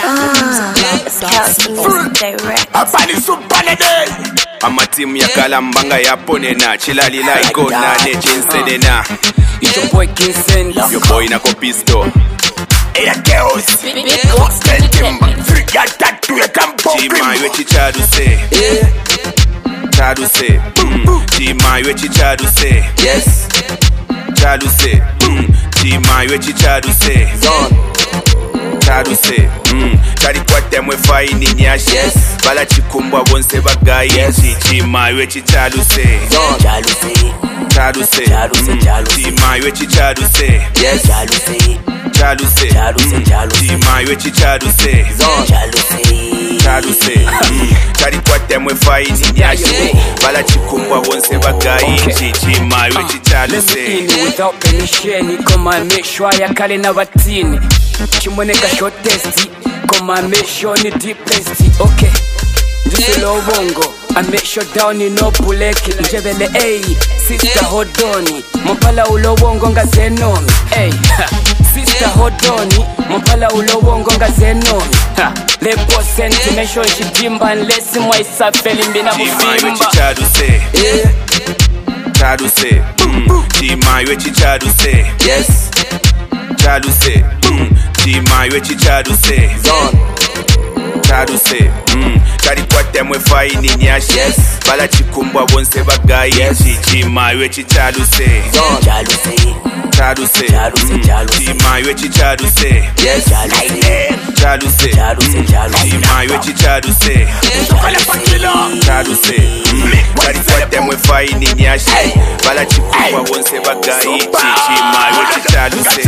Ama team ya kalambanga ya ponena chilalila ikona nechensedena. It's your boy King Sen, your boy na Kopisto. Eya girls, Chima wechi chaduse, chaduse, Chima wechi chaduse, yes, chaduse, Chima wechi chaduse, chaduse, chadi kwate mwe faini nyashi, bala chikumbwa bonse bagayi, Chima wechi chaduse, chaduse, Chima wechi chaduse, yes, chaduse, Chima wechi chaduse, chaduse, chadi kwate mwe faini nyashi, bala chikumbwa bonse bagayi, Chima wechi chaduse. Without permission, come and make sure ya kale na batini. Chimoneka short testi, come and make sure ni deep testi. Okay, just low bongo. I make sure down you know puleki. Njebele ay, sister hodoni. Mopala ulo bongo nga zenomi. Ay, sister hodoni. Mopala ulo bongo nga zenomi. Lepo senti make sure she jimba unless mwa isa feli mbina mufimba. Chaduse, chaduse, Chima wechi chaduse, Yes, chaduse, Chima wechi chaduse, chaduse, chadi kwate mwe faini nyashi, bala chikumbwa bonse bagayi, Chima wechi chaduse, chaduse, Chima wechi chaduse, yes, chaduse, Chima wechi chaduse, chaduse, chadi kwate mwe faini nyashi, bala chikumbwa bonse bagayi, Chima wechi chaduse.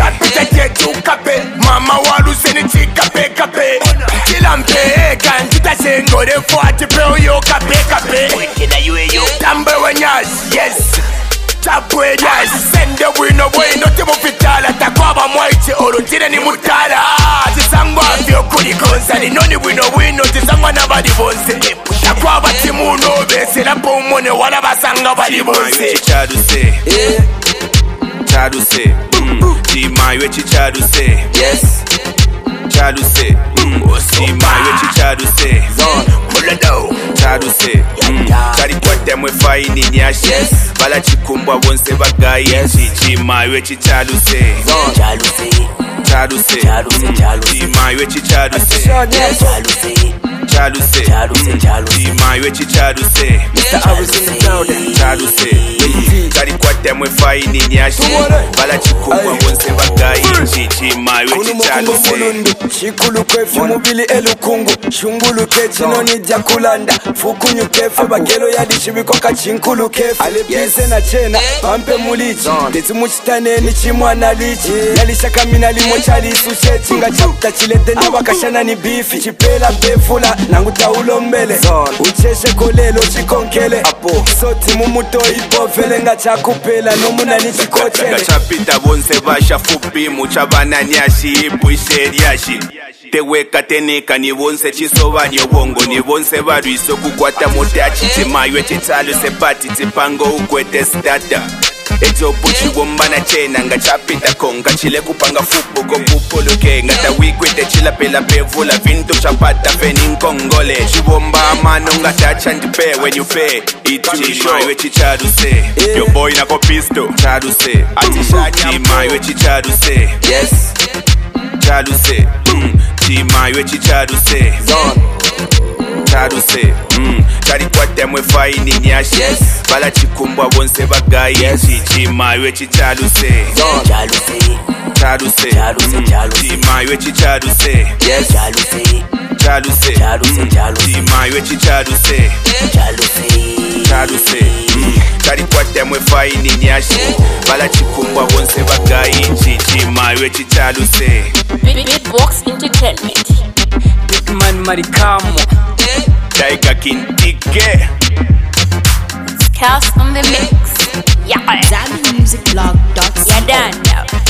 mama waluse ni chikape kape kilampe kanjita sengore fuati peo yo kape kape tambe wenyas yes tabwe yes sende wino bueno timu fitala takwaba mwaiti olutire ni mutala tisangwa vyo kulikonsa ni noni wino tisangwa na badi bonse takwaba timu nobe sila pomone wana basanga badi bonse Chaduse, chaduse, Chima wechi chaduse, yes, chaduse, Chima wechi chaduse, chaduse, chadi kwate mwe faini nyashi, bala chikumbwa bonse bagayi, Chima wechi chaduse, chaduse, Chima wechi chaduse, chaduse, Chima wechi chaduse, chaduse, chadi kwate mwe faini nyashi, bala chikumbwa bonse bagayi, Chima wechi chaduse. Chikulu kwefi mubili elukungu shungulu kechi noni jakulanda fukunyu kefe bagelo yadi shibikoka chinkulu kefe alepise na chena pampe mulichi dezi muchitaneni chimwana lichi yalishaka mina limo chali isuchechi nga chapta chilete na wakashana ni bifi chipela pefula nangu taulombele ucheshe kolelo chikonkele soti mumuto ipofele nga chakupela nomuna ni chikochele nga chapita bonse basha fupi muchabana nyashi ipuishe ryashi teweka teneka ni bonse chisoba ni obongo ni bonse barwiso kukwata mutachi Chimayo chitalo sepati tipango ukwete stata eto puchi bomba na chena nga chapita konga chile kupanga fupo ko pupuluke nga tawikwete chila pela pevula vinto chapata feni nkongole chibomba amano nga tacha ndipe when you pay Chimayo chichaduse your boy na Kopisto chaduse Chimayo chichaduse yes, chaduse Chimayo chichaduse chaduse chadi kwate mwe faini nyashi bala chikumbwa bonse bagayi Chimayo chichaduse chaduse Chimayo chichaduse yes, chaduse Chimayo chichaduse chaduse chadi kwate mwe faini nyashi bala chikumbwa bonse bagayi Chimayo chichaduse. Big Box Entertainment. Big Man Marikamo, Tiger King Tike. Chaos on the mix. Yeah. ZambianMusicBlog.co. Yeah, done now.